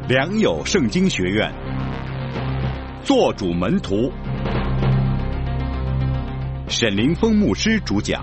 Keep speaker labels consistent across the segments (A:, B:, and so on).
A: 良友圣经学院，做主门徒，沈凌峰牧师主讲。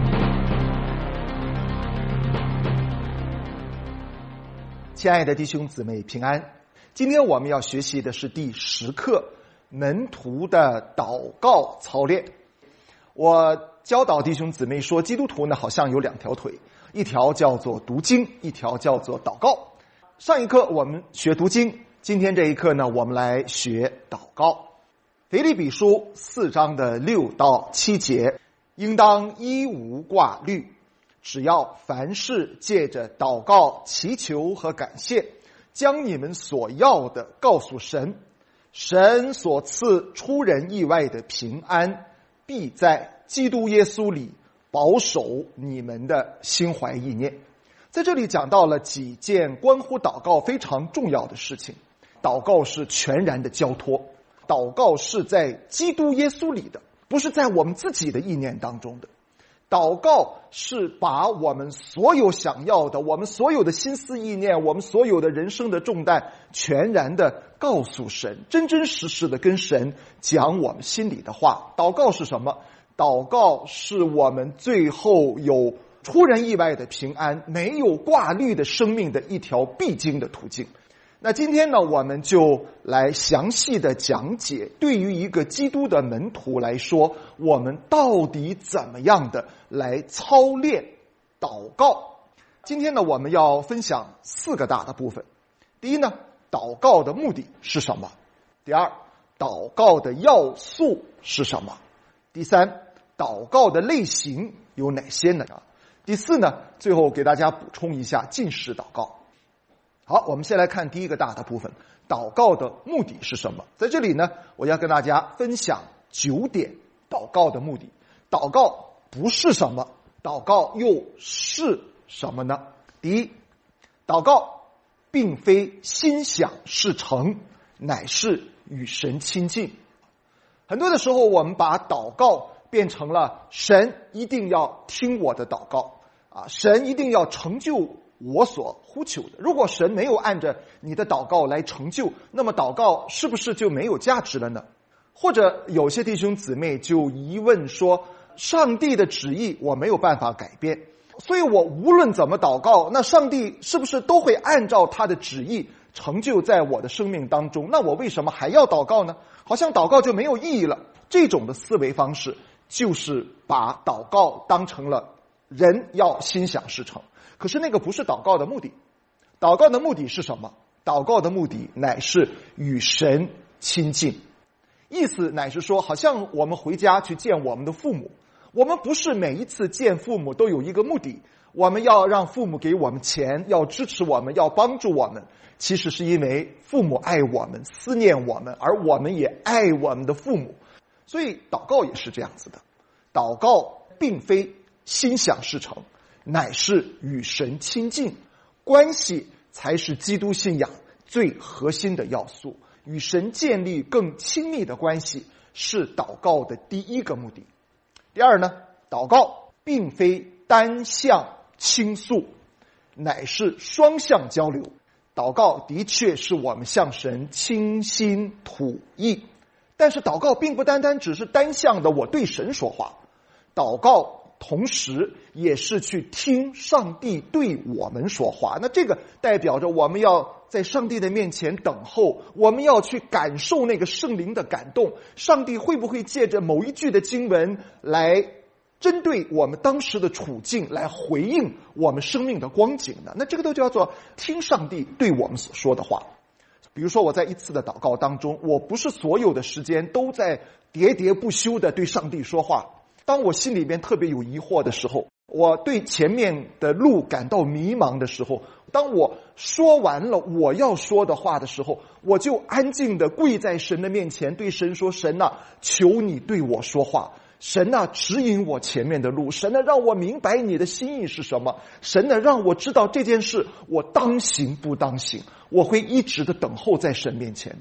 B: 亲爱的弟兄姊妹平安，今天我们要学习的是第10课门徒的祷告操练。我教导弟兄姊妹说，基督徒呢好像有2条腿，一条叫做读经，一条叫做祷告。上一课我们学读经，今天这一课呢我们来学祷告。腓立比书4章的6到7节，应当一无挂虑，只要凡事借着祷告、祈求和感谢，将你们所要的告诉神，神所赐出人意外的平安，必在基督耶稣里保守你们的心怀意念。在这里讲到了几件关乎祷告非常重要的事情。祷告是全然的交托，祷告是在基督耶稣里的，不是在我们自己的意念当中的。祷告是把我们所有想要的，我们所有的心思意念，我们所有的人生的重担，全然的告诉神，真真实实的跟神讲我们心里的话。祷告是什么？祷告是我们最后有出人意外的平安，没有挂虑的生命的一条必经的途径。那今天呢，我们就来详细的讲解，对于一个基督的门徒来说，我们到底怎么样的来操练祷告。今天呢，我们要分享4个大的部分。第一呢，祷告的目的是什么？第二，祷告的要素是什么？第三，祷告的类型有哪些呢？第4呢，最后给大家补充一下禁食祷告。好，我们先来看第一个大的部分，祷告的目的是什么？在这里呢，我要跟大家分享9点祷告的目的。祷告不是什么，祷告又是什么呢？第一，祷告并非心想事成，乃是与神亲近。很多的时候，我们把祷告变成了神一定要听我的祷告啊，神一定要成就我所呼求的。如果神没有按着你的祷告来成就，那么祷告是不是就没有价值了呢？或者有些弟兄姊妹就疑问说，上帝的旨意我没有办法改变，所以我无论怎么祷告，那上帝是不是都会按照他的旨意成就在我的生命当中？那我为什么还要祷告呢？好像祷告就没有意义了。这种的思维方式就是把祷告当成了人要心想事成，可是那个不是祷告的目的。祷告的目的是什么？祷告的目的乃是与神亲近。意思乃是说，好像我们回家去见我们的父母，我们不是每一次见父母都有一个目的，我们要让父母给我们钱，要支持我们，要帮助我们，其实是因为父母爱我们，思念我们，而我们也爱我们的父母。所以祷告也是这样子的，祷告并非心想事成，乃是与神亲近，关系才是基督信仰最核心的要素。与神建立更亲密的关系是祷告的第一个目的。第二呢，祷告并非单向倾诉，乃是双向交流。祷告的确是我们向神倾心吐意，但是祷告并不单单只是单向的我对神说话，祷告同时也是去听上帝对我们说话。那这个代表着我们要在上帝的面前等候，我们要去感受那个圣灵的感动，上帝会不会借着某一句的经文来针对我们当时的处境来回应我们生命的光景呢？那这个都叫做听上帝对我们所说的话。比如说我在一次的祷告当中，我不是所有的时间都在喋喋不休的对上帝说话。当我心里面特别有疑惑的时候，我对前面的路感到迷茫的时候，当我说完了我要说的话的时候，我就安静地跪在神的面前，对神说，神啊，求你对我说话，神啊，指引我前面的路，神啊，让我明白你的心意是什么，神啊，让我知道这件事我当行不当行，我会一直的等候在神面前的。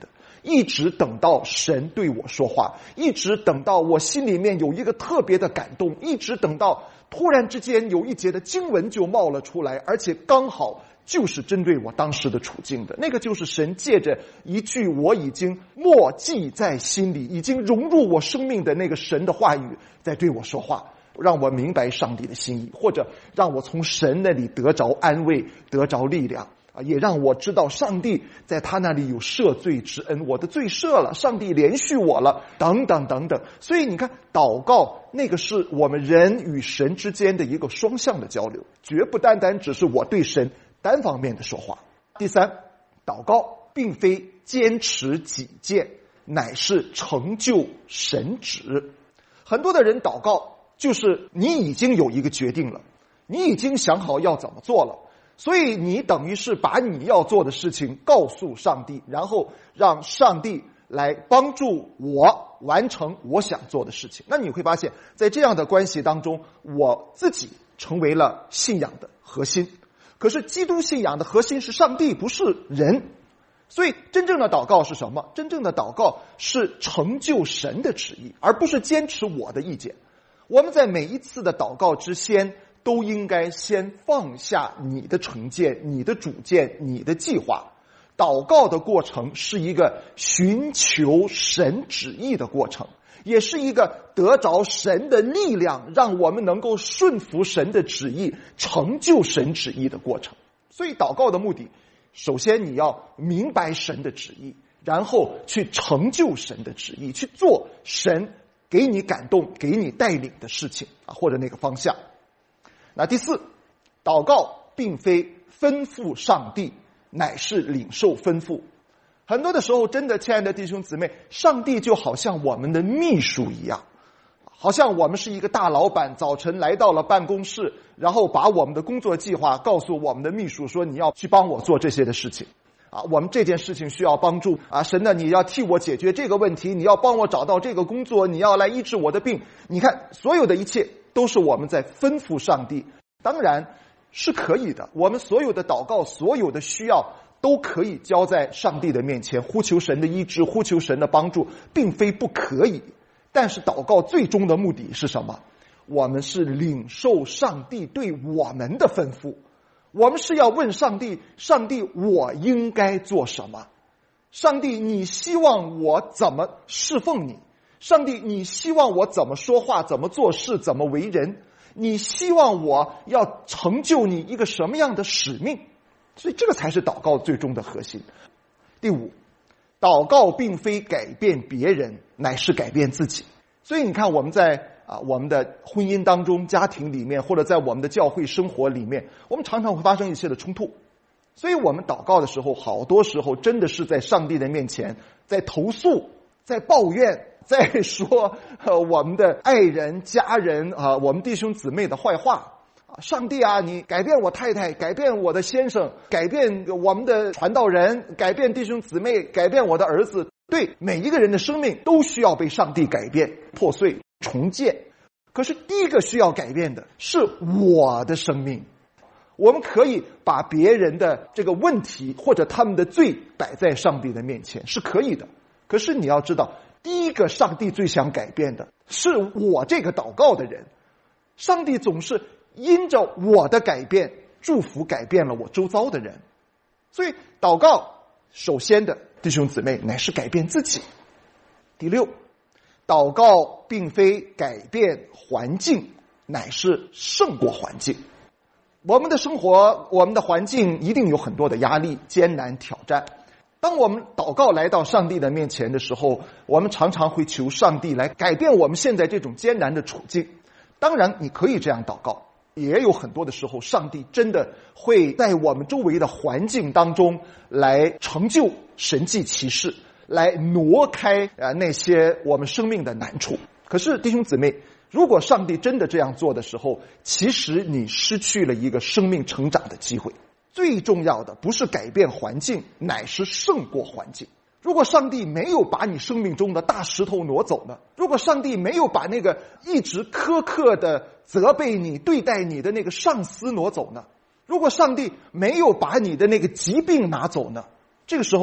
B: 一直等到神对我说话，一直等到我心里面有一个特别的感动，一直等到突然之间有一节的经文就冒了出来，而且刚好就是针对我当时的处境的。那个就是神借着一句我已经默记在心里，已经融入我生命的那个神的话语在对我说话，让我明白上帝的心意，或者让我从神那里得着安慰，得着力量，也让我知道上帝在他那里有赦罪之恩，我的罪赦了，上帝怜恤我了，等等等等。所以你看，祷告那个是我们人与神之间的一个双向的交流，绝不单单只是我对神单方面的说话。第三，祷告并非坚持己见，乃是成就神旨。很多的人祷告就是你已经有一个决定了，你已经想好要怎么做了，所以你等于是把你要做的事情告诉上帝，然后让上帝来帮助我完成我想做的事情。那你会发现在这样的关系当中，我自己成为了信仰的核心。可是基督信仰的核心是上帝，不是人。所以真正的祷告是什么？真正的祷告是成就神的旨意，而不是坚持我的意见。我们在每一次的祷告之前都应该先放下你的成见、你的主见、你的计划。祷告的过程是一个寻求神旨意的过程，也是一个得着神的力量，让我们能够顺服神的旨意，成就神旨意的过程。所以祷告的目的，首先你要明白神的旨意，然后去成就神的旨意，去做神给你感动、给你带领的事情或者那个方向。那第四，祷告并非吩咐上帝，乃是领受吩咐。很多的时候，真的，亲爱的弟兄姊妹，上帝就好像我们的秘书一样，好像我们是一个大老板，早晨来到了办公室，然后把我们的工作计划告诉我们的秘书说，你要去帮我做这些的事情我们这件事情需要帮助神呢，你要替我解决这个问题，你要帮我找到这个工作，你要来医治我的病。你看，所有的一切都是我们在吩咐上帝。当然是可以的，我们所有的祷告，所有的需要都可以交在上帝的面前，呼求神的医治，呼求神的帮助，并非不可以。但是祷告最终的目的是什么？我们是领受上帝对我们的吩咐，我们是要问上帝，上帝我应该做什么？上帝你希望我怎么侍奉你？上帝你希望我怎么说话，怎么做事，怎么为人？你希望我要成就你一个什么样的使命？所以这个才是祷告最终的核心。第五，祷告并非改变别人，乃是改变自己。所以你看，我们在我们的婚姻当中、家庭里面，或者在我们的教会生活里面，我们常常会发生一些的冲突。所以我们祷告的时候，好多时候真的是在上帝的面前，在投诉，在抱怨，在说我们的爱人、家人我们弟兄姊妹的坏话。上帝你改变我太太，改变我的先生，改变我们的传道人，改变弟兄姊妹，改变我的儿子。对，每一个人的生命都需要被上帝改变、破碎、重建。可是第一个需要改变的是我的生命。我们可以把别人的这个问题或者他们的罪摆在上帝的面前，是可以的。可是你要知道，第一个上帝最想改变的是我这个祷告的人。上帝总是因着我的改变，祝福改变了我周遭的人。所以祷告首先的弟兄姊妹乃是改变自己。第六，祷告并非改变环境，乃是胜过环境。我们的生活，我们的环境一定有很多的压力、艰难、挑战。当我们祷告来到上帝的面前的时候，我们常常会求上帝来改变我们现在这种艰难的处境。当然你可以这样祷告，也有很多的时候上帝真的会在我们周围的环境当中来成就神迹奇事，来挪开那些我们生命的难处。可是弟兄姊妹，如果上帝真的这样做的时候，其实你失去了一个生命成长的机会。最重要的不是改变环境，乃是胜过环境。如果上帝没有把你生命中的大石头挪走呢？如果上帝没有把那个一直苛刻的责备你、对待你的那个上司挪走呢？如果上帝没有把你的那个疾病拿走呢？这个时候呢，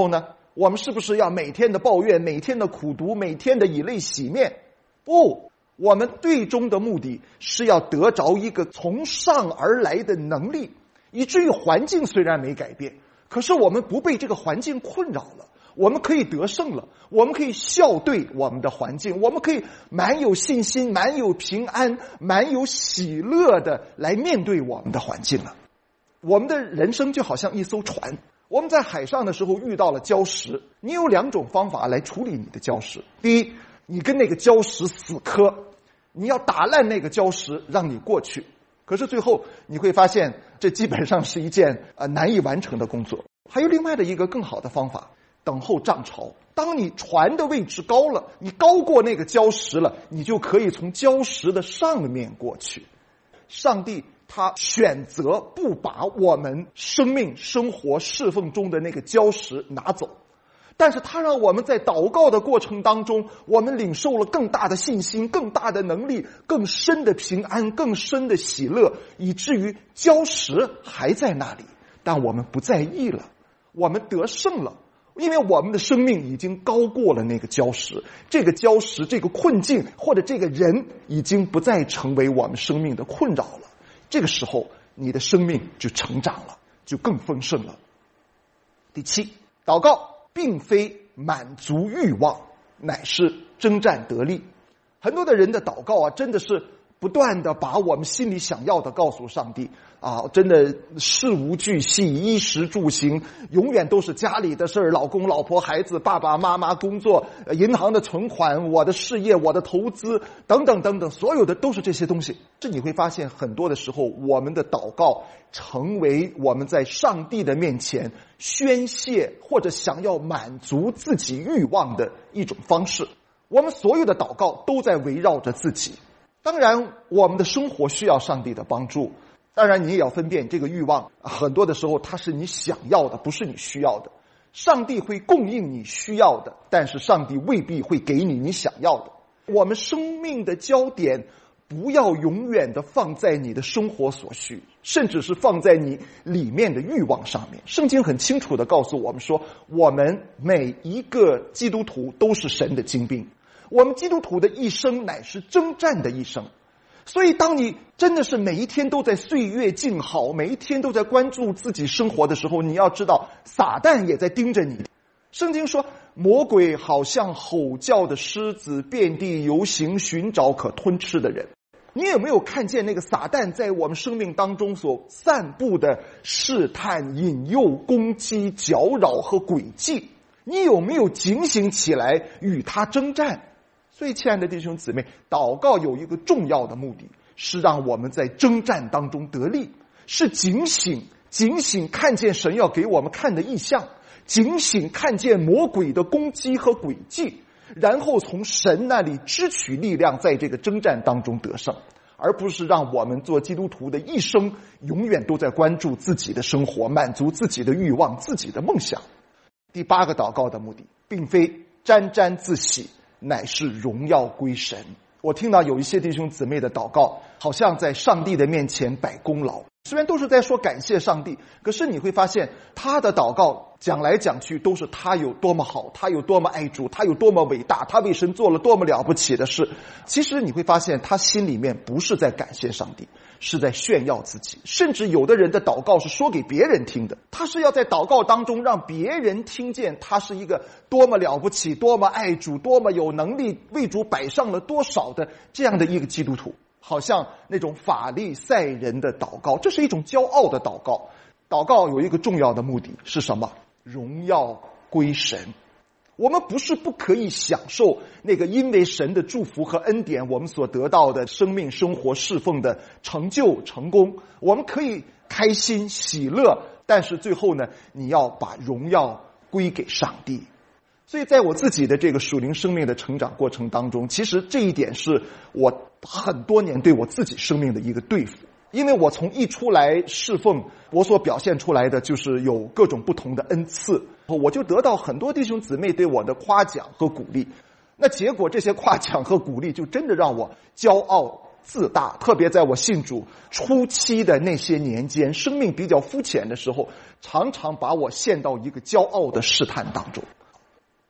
B: 我们是不是要每天的抱怨，每天的苦读，每天的以泪洗面？不，我们最终的目的是要得着一个从上而来的能力，以至于环境虽然没改变，可是我们不被这个环境困扰了，我们可以得胜了，我们可以笑对我们的环境，我们可以满有信心，满有平安，满有喜乐的来面对我们的环境了。我们的人生就好像一艘船，我们在海上的时候遇到了礁石，你有2种方法来处理你的礁石。第一，你跟那个礁石死磕，你要打烂那个礁石让你过去，可是最后你会发现这基本上是一件难以完成的工作。还有另外的一个更好的方法，等候涨潮。当你船的位置高了，你高过那个礁石了，你就可以从礁石的上面过去。上帝他选择不把我们生命生活侍奉中的那个礁石拿走，但是他让我们在祷告的过程当中，我们领受了更大的信心，更大的能力，更深的平安，更深的喜乐，以至于礁石还在那里，但我们不在意了，我们得胜了，因为我们的生命已经高过了那个礁石，这个礁石，这个困境或者这个人已经不再成为我们生命的困扰了。这个时候你的生命就成长了，就更丰盛了。第7，祷告并非满足欲望，乃是征战得力。很多的人的祷告真的是不断的把我们心里想要的告诉上帝真的事无巨细，衣食住行永远都是家里的事儿，老公老婆孩子，爸爸妈妈，工作，银行的存款，我的事业，我的投资等等等等，所有的都是这些东西。这你会发现很多的时候，我们的祷告成为我们在上帝的面前宣泄或者想要满足自己欲望的一种方式。我们所有的祷告都在围绕着自己。当然我们的生活需要上帝的帮助，当然你也要分辨这个欲望很多的时候它是你想要的，不是你需要的。上帝会供应你需要的，但是上帝未必会给你想要的。我们生命的焦点不要永远的放在你的生活所需，甚至是放在你里面的欲望上面。圣经很清楚的告诉我们说，我们每一个基督徒都是神的精兵，我们基督徒的一生乃是征战的一生。所以当你真的是每一天都在岁月静好，每一天都在关注自己生活的时候，你要知道撒旦也在盯着你。圣经说，魔鬼好像吼叫的狮子，遍地游行，寻找可吞吃的人。你有没有看见那个撒旦在我们生命当中所散布的试探、引诱、攻击、搅扰和诡计？你有没有警醒起来与他征战？所以亲爱的弟兄姊妹，祷告有一个重要的目的，是让我们在征战当中得力，是警醒看见神要给我们看的异象，警醒看见魔鬼的攻击和诡计，然后从神那里支取力量，在这个征战当中得胜，而不是让我们做基督徒的一生永远都在关注自己的生活，满足自己的欲望，自己的梦想。第8个祷告的目的，并非沾沾自喜，乃是荣耀归神。我听到有一些弟兄姊妹的祷告好像在上帝的面前摆功劳，虽然都是在说感谢上帝，可是你会发现他的祷告讲来讲去都是他有多么好，他有多么爱主，他有多么伟大，他为神做了多么了不起的事。其实你会发现他心里面不是在感谢上帝，是在炫耀自己。甚至有的人的祷告是说给别人听的，他是要在祷告当中让别人听见他是一个多么了不起，多么爱主，多么有能力，为主摆上了多少的这样的一个基督徒。好像那种法利赛人的祷告，这是一种骄傲的祷告。祷告有一个重要的目的是什么？荣耀归神。我们不是不可以享受那个因为神的祝福和恩典我们所得到的生命生活侍奉的成就成功，我们可以开心喜乐，但是最后呢，你要把荣耀归给上帝。所以在我自己的这个属灵生命的成长过程当中，其实这一点是我很多年对我自己生命的一个对付。因为我从一出来侍奉，我所表现出来的就是有各种不同的恩赐，我就得到很多弟兄姊妹对我的夸奖和鼓励。那结果这些夸奖和鼓励就真的让我骄傲自大，特别在我信主初期的那些年间，生命比较肤浅的时候，常常把我陷到一个骄傲的试探当中。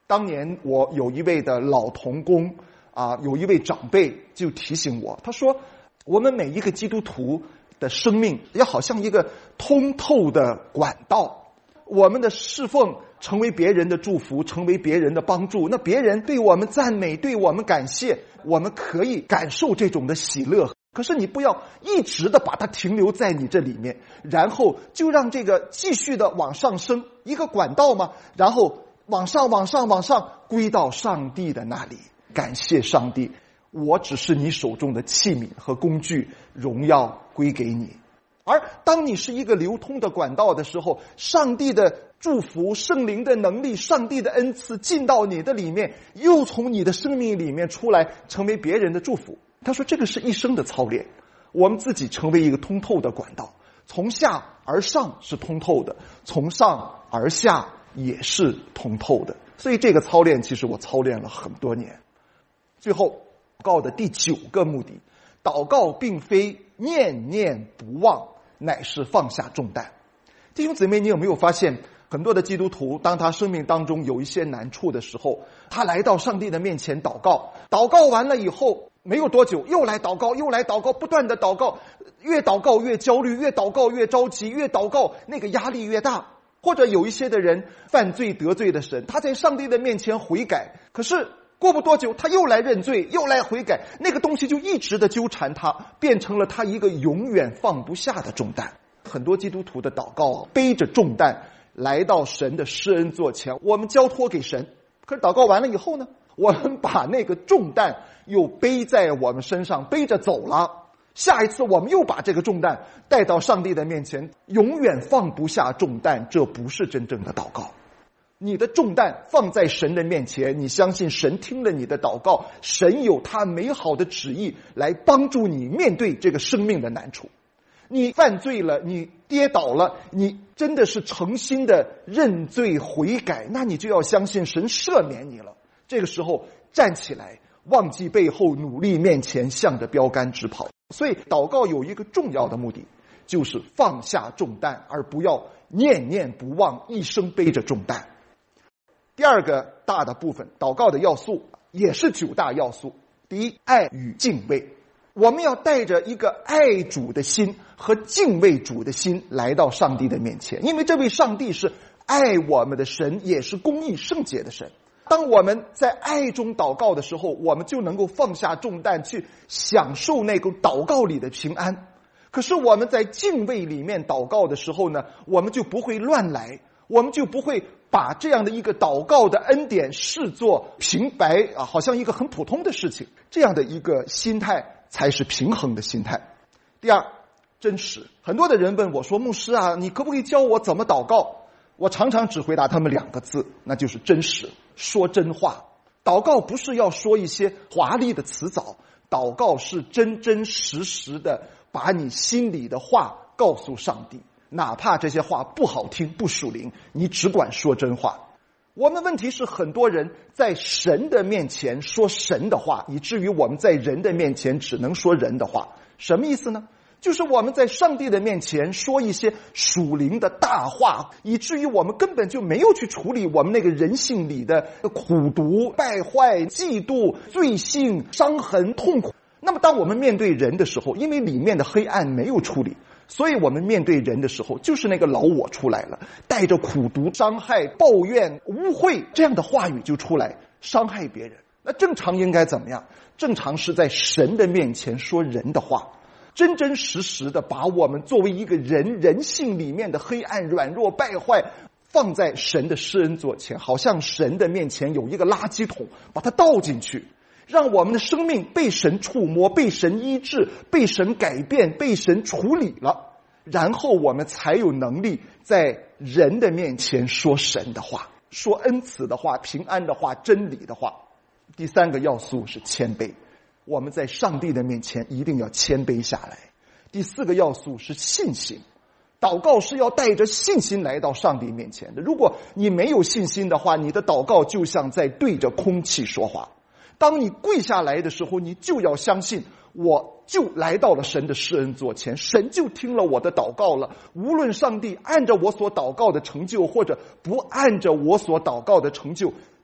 B: 当年我有一位的老同工有一位长辈就提醒我，他说我们每一个基督徒的生命要好像一个通透的管道，我们的侍奉成为别人的祝福，成为别人的帮助，那别人对我们赞美，对我们感谢，我们可以感受这种的喜乐。可是你不要一直的把它停留在你这里面，然后就让这个继续的往上升，一个管道嘛，然后往上归到上帝的那里。感谢上帝，我只是你手中的器皿和工具，荣耀归给你。而当你是一个流通的管道的时候，上帝的祝福，圣灵的能力，上帝的恩赐进到你的里面，又从你的生命里面出来，成为别人的祝福。他说这个是一生的操练，我们自己成为一个通透的管道，从下而上是通透的，从上而下也是通透的。所以这个操练其实我操练了很多年。最后祷告的第9个目的，祷告并非念念不忘，乃是放下重担。弟兄姊妹，你有没有发现很多的基督徒，当他生命当中有一些难处的时候，他来到上帝的面前祷告，祷告完了以后没有多久又来祷告，不断的祷告，越祷告越焦虑，越祷告越着急，越祷告那个压力越大。或者有一些的人犯罪得罪了神，他在上帝的面前悔改，可是过不多久他又来认罪，又来悔改，那个东西就一直的纠缠他，变成了他一个永远放不下的重担。很多基督徒的祷告背着重担来到神的施恩座前，我们交托给神，可是祷告完了以后呢，我们把那个重担又背在我们身上，背着走了。下一次我们又把这个重担带到上帝的面前，永远放不下重担，这不是真正的祷告。你的重担放在神的面前，你相信神听了你的祷告，神有他美好的旨意来帮助你面对这个生命的难处。你犯罪了，你跌倒了，你真的是诚心的认罪悔改，那你就要相信神赦免你了。这个时候站起来，忘记背后，努力面前，向着标杆直跑。所以祷告有一个重要的目的，就是放下重担，而不要念念不忘，一生背着重担。第二个大的部分，祷告的要素也是9大要素。第一，爱与敬畏。我们要带着一个爱主的心和敬畏主的心来到上帝的面前，因为这位上帝是爱我们的神，也是公义圣洁的神。当我们在爱中祷告的时候，我们就能够放下重担，去享受那个祷告里的平安。可是我们在敬畏里面祷告的时候呢，我们就不会乱来，我们就不会把这样的一个祷告的恩典视作平白好像一个很普通的事情。这样的一个心态才是平衡的心态。第二，真实。很多的人问我说，牧师啊，你可不可以教我怎么祷告？我常常只回答他们2个字，那就是真实，说真话。祷告不是要说一些华丽的辞藻，祷告是真真实实的把你心里的话告诉上帝，哪怕这些话不好听不属灵，你只管说真话。我们问题是很多人在神的面前说神的话，以至于我们在人的面前只能说人的话。什么意思呢？就是我们在上帝的面前说一些属灵的大话，以至于我们根本就没有去处理我们那个人性里的苦毒、败坏、嫉妒、罪性、伤痕、痛苦。那么当我们面对人的时候，因为里面的黑暗没有处理，所以我们面对人的时候，就是那个老我出来了，带着苦毒、伤害、抱怨、污秽这样的话语就出来，伤害别人。那正常应该怎么样？正常是在神的面前说人的话，真真实实的把我们作为一个人性里面的黑暗、软弱、败坏放在神的施恩座前，好像神的面前有一个垃圾桶，把它倒进去，让我们的生命被神触摸，被神医治，被神改变，被神处理了，然后我们才有能力在人的面前说神的话，说恩慈的话、平安的话、真理的话。第3个要素是谦卑，我们在上帝的面前一定要谦卑下来。第4个要素是信心，祷告是要带着信心来到上帝面前的。如果你没有信心的话，你的祷告就像在对着空气说话。当你跪下来的时候，你就要相信，我就来到了神的施恩座前，神就听了我的祷告了。无论上帝按着我所祷告的成就，或者不按着我所祷告的成就，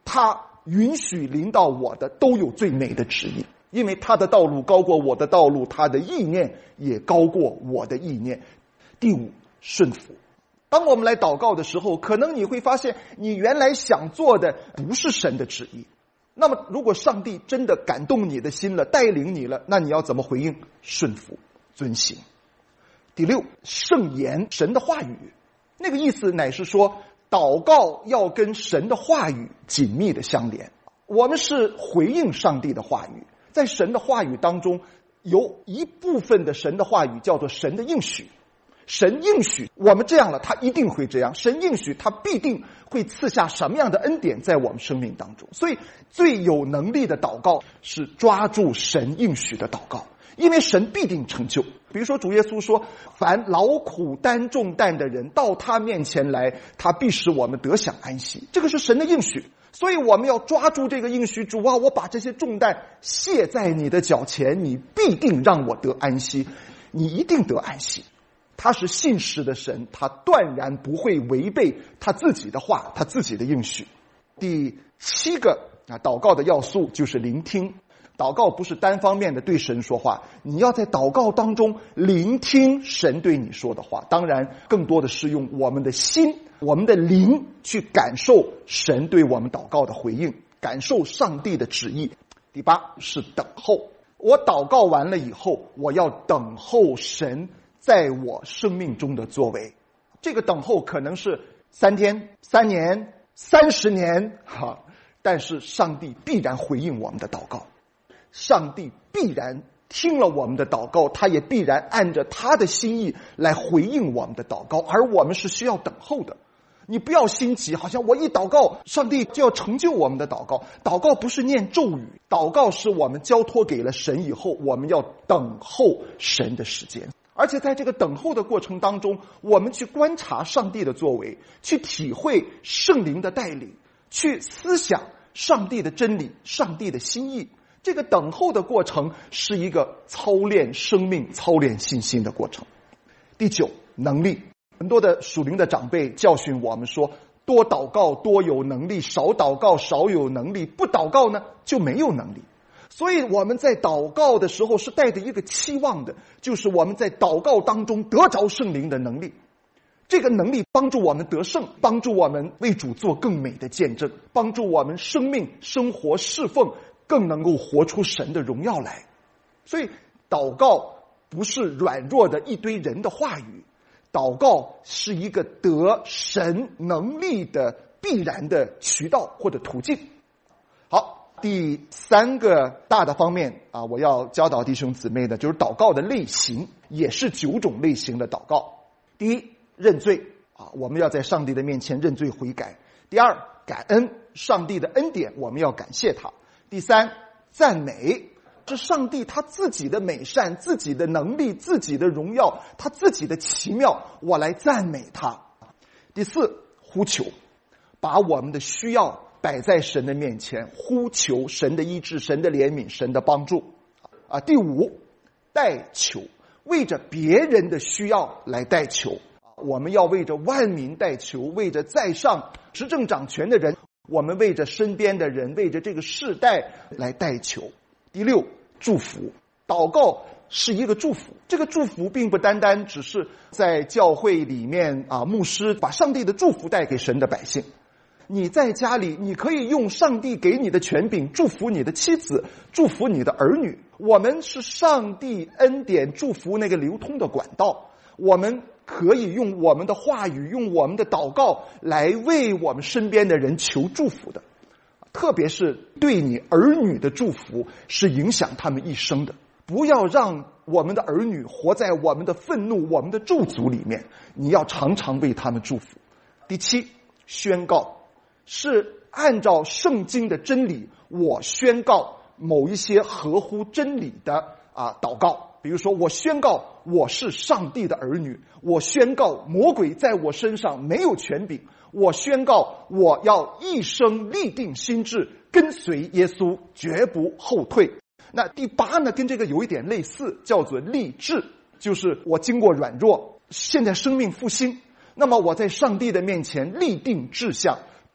B: 他允许临到我的都有最美的旨意，因为他的道路高过我的道路，他的意念也高过我的意念。第五，顺服。当我们来祷告的时候，可能你会发现你原来想做的不是神的旨意。那么如果上帝真的感动你的心了，带领你了，那你要怎么回应？顺服，遵行。第六，圣言，神的话语。那个意思乃是说，祷告要跟神的话语紧密的相连。我们是回应上帝的话语，在神的话语当中，有一部分的神的话语叫做神的应许。神应许我们这样了，他一定会这样。神应许他必定会赐下什么样的恩典在我们生命当中。所以最有能力的祷告是抓住神应许的祷告，因为神必定成就。比如说主耶稣说，凡劳苦担重担的人到他面前来，他必使我们得享安息。这个是神的应许，所以我们要抓住这个应许。主啊，我把这些重担卸在你的脚前，你必定让我得安息，你一定得安息。他是信实的神，他断然不会违背他自己的话，他自己的应许。第七个祷告的要素就是聆听。祷告不是单方面的对神说话，你要在祷告当中聆听神对你说的话。当然更多的是用我们的心，我们的灵去感受神对我们祷告的回应，感受上帝的旨意。第八是等候。我祷告完了以后，我要等候神在我生命中的作为。这个等候可能是3天、3年、30年，但是上帝必然回应我们的祷告，上帝必然听了我们的祷告，他也必然按着他的心意来回应我们的祷告，而我们是需要等候的。你不要心急，好像我一祷告上帝就要成就我们的祷告。祷告不是念咒语，祷告是我们交托给了神以后，我们要等候神的时间。而且在这个等候的过程当中，我们去观察上帝的作为，去体会圣灵的带领，去思想上帝的真理，上帝的心意。这个等候的过程是一个操练生命、操练信心的过程。第九，能力。很多的属灵的长辈教训我们说，多祷告多有能力，少祷告少有能力，不祷告呢就没有能力。所以我们在祷告的时候是带着一个期望的，就是我们在祷告当中得着圣灵的能力。这个能力帮助我们得胜，帮助我们为主做更美的见证，帮助我们生命生活侍奉更能够活出神的荣耀来。所以祷告不是软弱的一堆人的话语，祷告是一个得神能力的必然的渠道或者途径。好，第三个大的方面我要教导弟兄姊妹的就是祷告的类型，也是9种类型的祷告。第一，认罪我们要在上帝的面前认罪悔改。第二，感恩上帝的恩典，我们要感谢他。第三，赞美，是上帝他自己的美善，自己的能力，自己的荣耀，他自己的奇妙，我来赞美他。第四，呼求，把我们的需要摆在神的面前，呼求神的医治，神的怜悯，神的帮助。第五，代求，为着别人的需要来代求。我们要为着万民代求，为着在上执政掌权的人，我们为着身边的人，为着这个世代来代求。第六，祝福。祷告是一个祝福，这个祝福并不单单只是在教会里面牧师把上帝的祝福带给神的百姓。你在家里，你可以用上帝给你的权柄祝福你的妻子，祝福你的儿女。我们是上帝恩典祝福那个流通的管道，我们可以用我们的话语，用我们的祷告来为我们身边的人求祝福的。特别是对你儿女的祝福是影响他们一生的。不要让我们的儿女活在我们的愤怒、我们的咒诅里面，你要常常为他们祝福。第七，宣告，是按照圣经的真理，我宣告某一些合乎真理的祷告。比如说，我宣告我是上帝的儿女，我宣告魔鬼在我身上没有权柄，我宣告我要一生立定心志，跟随耶稣，绝不后退。那第八呢，跟这个有一点类似，叫做立志，就是我经过软弱，现在生命复兴，那么我在上帝的面前立定志向，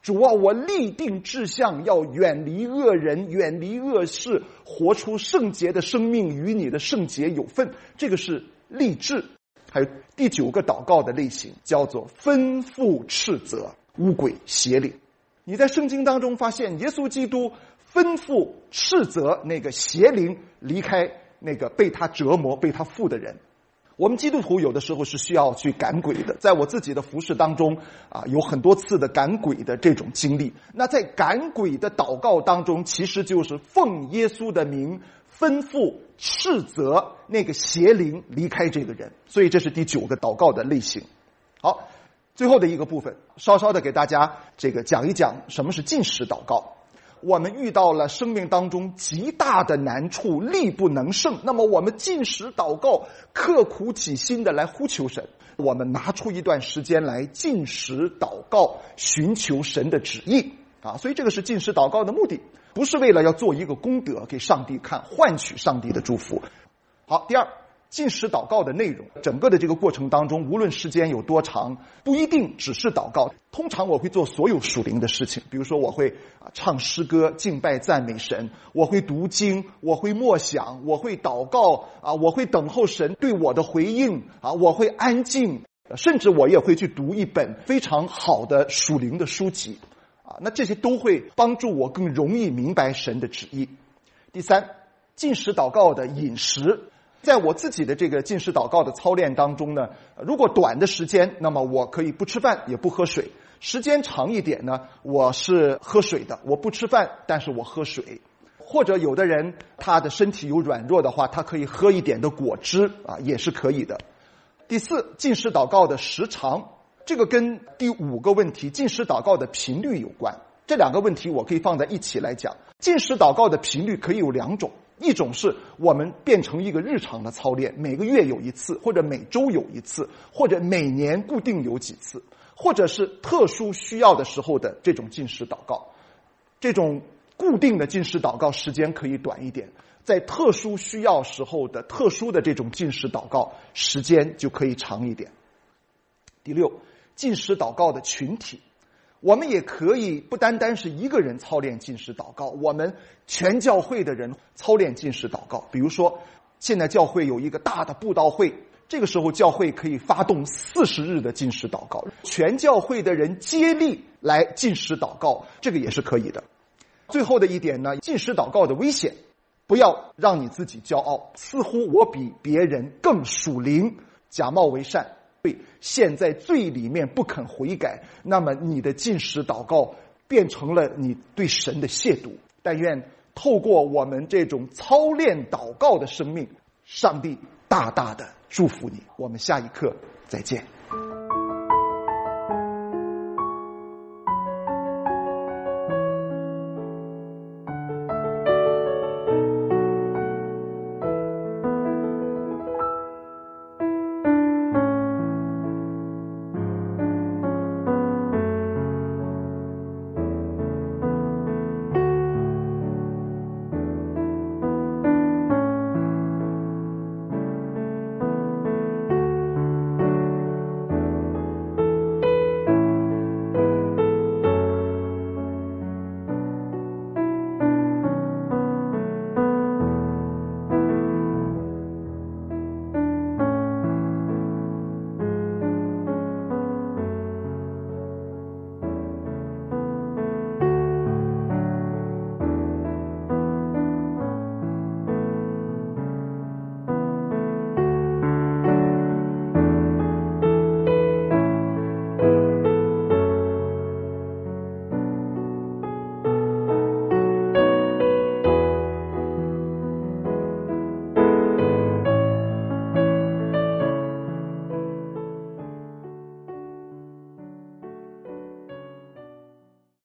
B: 主啊，我立定志向，要远离恶人，远离恶事，活出圣洁的生命，与你的圣洁有份。这个是立志。还有第9个祷告的类型，叫做吩咐斥责污鬼邪灵。你在圣经当中发现，耶稣基督吩咐斥责那个邪灵离开那个被他折磨、被他附的人。我们基督徒有的时候是需要去赶鬼的，在我自己的服事当中有很多次的赶鬼的这种经历。那在赶鬼的祷告当中，其实就是奉耶稣的名吩咐斥责那个邪灵离开这个人。所以这是第9个祷告的类型。好，最后的一个部分，稍稍的给大家讲一讲什么是禁食祷告。我们遇到了生命当中极大的难处，力不能胜，那么我们禁食祷告，刻苦己心的来呼求神。我们拿出一段时间来禁食祷告，寻求神的旨意所以这个是禁食祷告的目的，不是为了要做一个功德给上帝看，换取上帝的祝福。好，第二，禁食祷告的内容，整个的这个过程当中，无论时间有多长，不一定只是祷告。通常我会做所有属灵的事情，比如说我会唱诗歌敬拜赞美神，我会读经，我会默想，我会祷告我会等候神对我的回应我会安静，甚至我也会去读一本非常好的属灵的书籍那这些都会帮助我更容易明白神的旨意。第三，禁食祷告的饮食。在我自己的这个禁食祷告的操练当中呢，如果短的时间，那么我可以不吃饭也不喝水；时间长一点呢，我是喝水的，我不吃饭，但是我喝水。或者有的人他的身体有软弱的话，他可以喝一点的果汁也是可以的。第四，禁食祷告的时长，这个跟第5个问题禁食祷告的频率有关。这2个问题我可以放在一起来讲。禁食祷告的频率可以有2种，一种是我们变成一个日常的操练，每个月有一次，或者每周有一次，或者每年固定有几次，或者是特殊需要的时候的这种禁食祷告。这种固定的禁食祷告时间可以短一点，在特殊需要时候的特殊的这种禁食祷告时间就可以长一点。第6，禁食祷告的群体。我们也可以不单单是一个人操练禁食祷告，我们全教会的人操练禁食祷告。比如说现在教会有一个大的布道会，这个时候教会可以发动40日的禁食祷告，全教会的人接力来禁食祷告，这个也是可以的。最后的一点呢，禁食祷告的危险，不要让你自己骄傲，似乎我比别人更属灵，假冒为善，陷在罪里面不肯悔改，那么你的禁食祷告变成了你对神的亵渎。但愿透过我们这种操练祷告的生命，上帝大大的祝福你。我们下一课再见。